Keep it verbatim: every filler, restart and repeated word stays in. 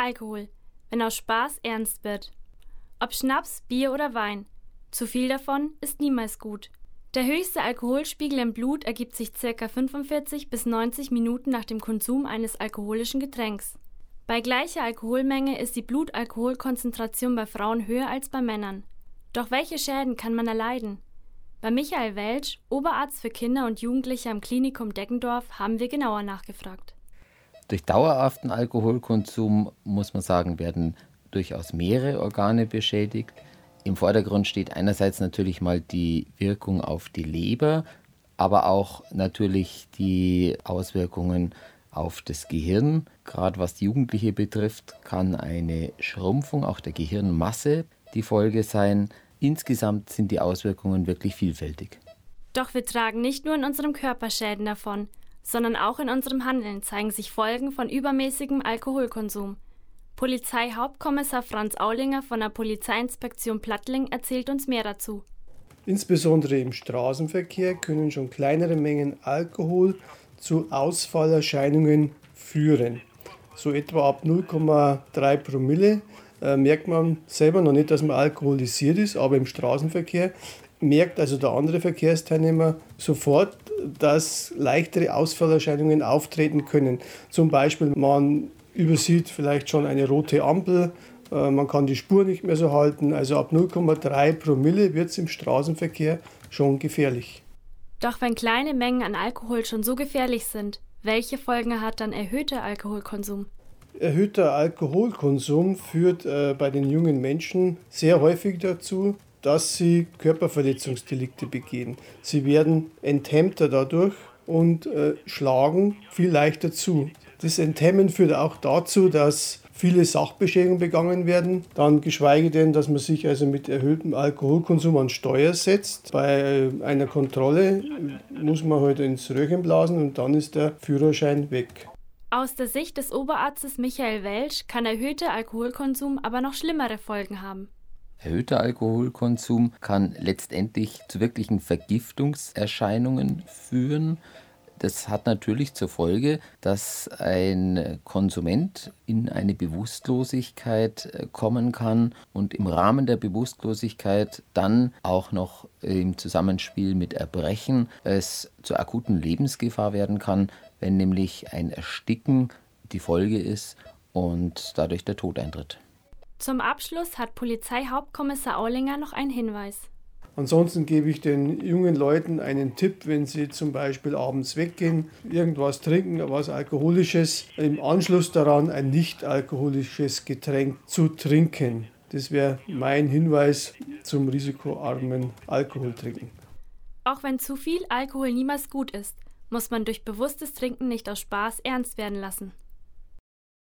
Alkohol, wenn aus Spaß ernst wird. Ob Schnaps, Bier oder Wein, zu viel davon ist niemals gut. Der höchste Alkoholspiegel im Blut ergibt sich ca. fünfundvierzig bis neunzig Minuten nach dem Konsum eines alkoholischen Getränks. Bei gleicher Alkoholmenge ist die Blutalkoholkonzentration bei Frauen höher als bei Männern. Doch welche Schäden kann man erleiden? Bei Michael Welsch, Oberarzt für Kinder und Jugendliche am Klinikum Deggendorf, haben wir genauer nachgefragt. Durch dauerhaften Alkoholkonsum, muss man sagen, werden durchaus mehrere Organe beschädigt. Im Vordergrund steht einerseits natürlich mal die Wirkung auf die Leber, aber auch natürlich die Auswirkungen auf das Gehirn. Gerade was Jugendliche betrifft, kann eine Schrumpfung auch der Gehirnmasse die Folge sein. Insgesamt sind die Auswirkungen wirklich vielfältig. Doch wir tragen nicht nur in unserem Körper Schäden davon, sondern auch in unserem Handeln zeigen sich Folgen von übermäßigem Alkoholkonsum. Polizeihauptkommissar Franz Aulinger von der Polizeiinspektion Plattling erzählt uns mehr dazu. Insbesondere im Straßenverkehr können schon kleinere Mengen Alkohol zu Ausfallerscheinungen führen. So etwa ab null Komma drei Promille äh, merkt man selber noch nicht, dass man alkoholisiert ist, aber im Straßenverkehr merkt also der andere Verkehrsteilnehmer sofort, dass leichtere Ausfallerscheinungen auftreten können. Zum Beispiel man übersieht vielleicht schon eine rote Ampel, äh, man kann die Spur nicht mehr so halten. Also ab null Komma drei Promille wird es im Straßenverkehr schon gefährlich. Doch wenn kleine Mengen an Alkohol schon so gefährlich sind, welche Folgen hat dann erhöhter Alkoholkonsum? Erhöhter Alkoholkonsum führt äh, bei den jungen Menschen sehr häufig dazu, dass sie Körperverletzungsdelikte begehen. Sie werden enthemmter dadurch und äh, schlagen viel leichter zu. Das Enthemmen führt auch dazu, dass viele Sachbeschädigungen begangen werden, dann geschweige denn, dass man sich also mit erhöhtem Alkoholkonsum an Steuer setzt. Bei einer Kontrolle muss man halt ins Röhrchen blasen und dann ist der Führerschein weg. Aus der Sicht des Oberarztes Michael Welsch kann erhöhter Alkoholkonsum aber noch schlimmere Folgen haben. Erhöhter Alkoholkonsum kann letztendlich zu wirklichen Vergiftungserscheinungen führen. Das hat natürlich zur Folge, dass ein Konsument in eine Bewusstlosigkeit kommen kann und im Rahmen der Bewusstlosigkeit dann auch noch im Zusammenspiel mit Erbrechen es zur akuten Lebensgefahr werden kann, wenn nämlich ein Ersticken die Folge ist und dadurch der Tod eintritt. Zum Abschluss hat Polizeihauptkommissar Aulinger noch einen Hinweis. Ansonsten gebe ich den jungen Leuten einen Tipp, wenn sie zum Beispiel abends weggehen, irgendwas trinken, was Alkoholisches, im Anschluss daran ein nicht alkoholisches Getränk zu trinken. Das wäre mein Hinweis zum risikoarmen Alkoholtrinken. Auch wenn zu viel Alkohol niemals gut ist, muss man durch bewusstes Trinken nicht aus Spaß ernst werden lassen.